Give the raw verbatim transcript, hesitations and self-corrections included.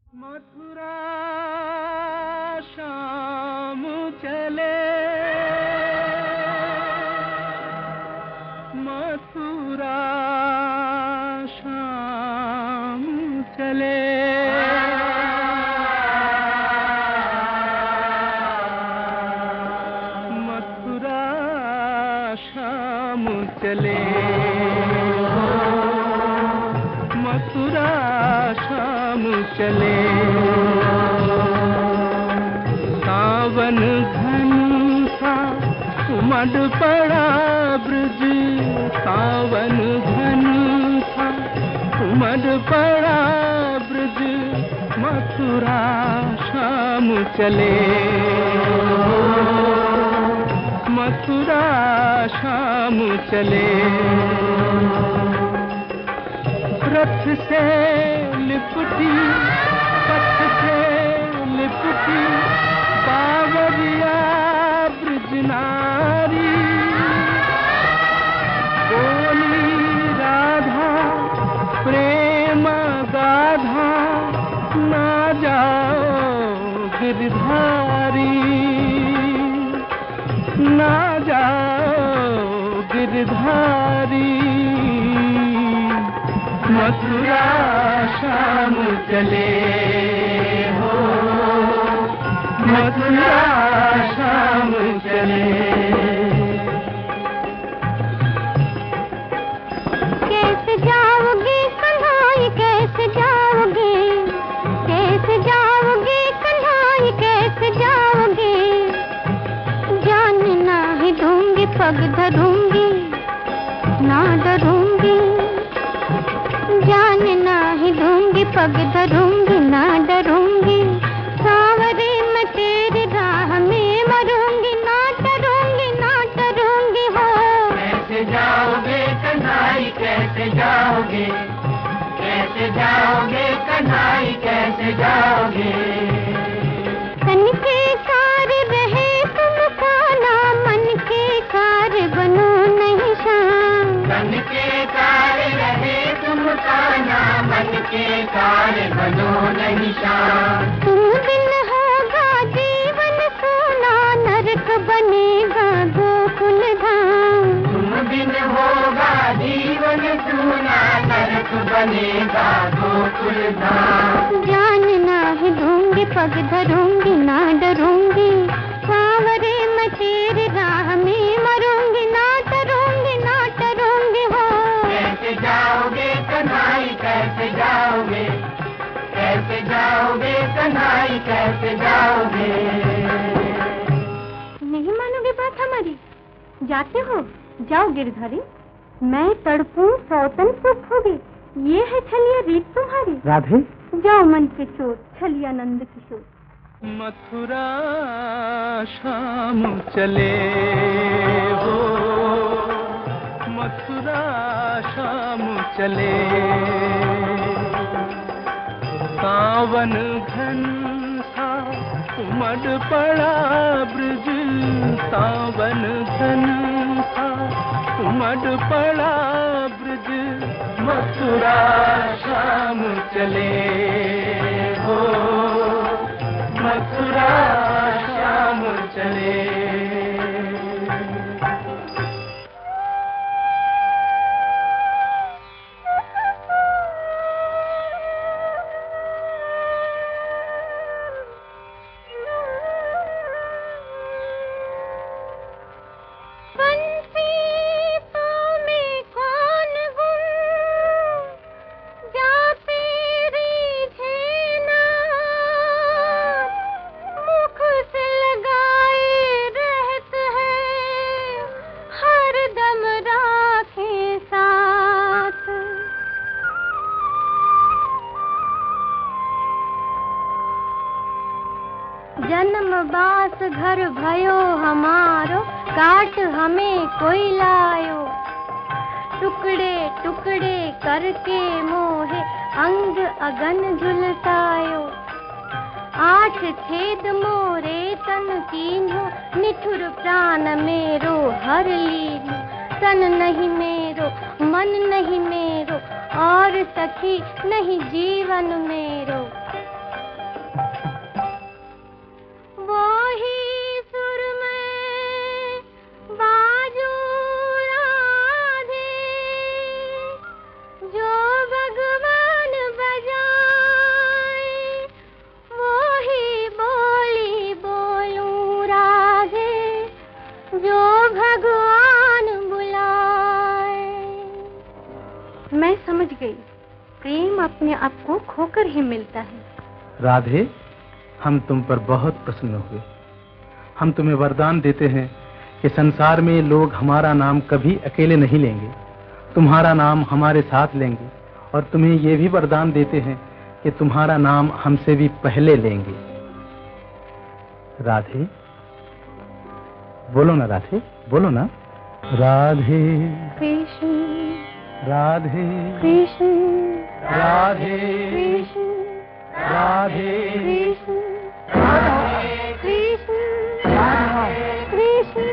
मथुरा शाम चले, मथुरा शाम चले, मथुरा शाम चले, मथुरा शाम चले। सावन घन सा उमड़ पड़ा ब्रज, सावन घन सा उमड़ पड़ा ब्रज, मथुरा शाम चले, मथुरा शाम चले। रथ से लिपटी, पथ से लिपटी बावरिया ब्रज नारी, बोली राधा प्रेम गाधा, ना जाओ गिरधारी, ना जाओ गिरधारी। मथुरा शाम चले हो, मथुरा शाम चले। कैसे जाओगे कन्हाई कैसे जाओगे, कैसे जाओगे कन्हाई कैसे जाओगे, जान ना ही दूंगी पग धरूंगी ना डरूंगी, जान ना ही दूंगी पग धरूंगी ना डरूंगी, सावरे मैं तेरी राह में मरूंगी ना डरूंगी ना डरूंगी हो। कैसे जाओगे कन्हाई कैसे जाओगे, कैसे जाओगे कन्हाई कैसे जाओगे। तन के कार रहे तुम खाना, मन के कार बनो नहीं शाम, तन के कार रहे तुम खाना, मन के कार बनो नहीं शाम। तुम दिन होगा जीवन सोना, नरक बनेगा गोकुल धाम, तुम दिन होगा जीवन सूना, नरक बनेगा गोकुल धाम। जान ना ही दूंगी पग धरूंगी ना डरूंगी, सावरे मैं तेरी राह में मरूंगी ना डरूंगी ना डरूंगी हो। कैसे जाओगे कन्हाई कैसे जाओगे, कैसे जाओगे कन्हाई कैसे जाओगे। नहीं मानोगे बात हमारी, जाते हो जाओ गिरधारी, मैं तड़पूं सौतन सुख होगी, ये है छलिया रीत तुम्हारी। राधे जाओ मन के चोर छलिया नंद किशोर। मथुरा शाम चले हो, मथुरा शाम चले। सावन घन सा उमड़ पड़ा ब्रज, सावन घन सा उमड़ पड़ा ब्रज, मथुरा शाम चले हो, मथुरा शाम चले। जन्म बास घर भयो हमारो, काट हमें कोई लायो, टुकड़े टुकड़े करके मोहे अंग अगन झुलसायो। आठ छेद मोरे तन कीन्हो, निठुर प्राण मेरो हर लीन्हो। तन नहीं मेरो मन नहीं मेरो, और सखी नहीं जीवन मेरो। खोकर ही मिलता है। राधे, हम तुम पर बहुत प्रसन्न हुए। हम तुम्हें वरदान देते हैं कि संसार में लोग हमारा नाम कभी अकेले नहीं लेंगे, तुम्हारा नाम हमारे साथ लेंगे, और तुम्हें ये भी वरदान देते हैं कि तुम्हारा नाम हमसे भी पहले लेंगे। राधे, बोलो ना राधे, बोलो ना। राधे कृष्ण राधे कृष्ण राधे कृष्ण राधे कृष्ण कृष्ण कृष्ण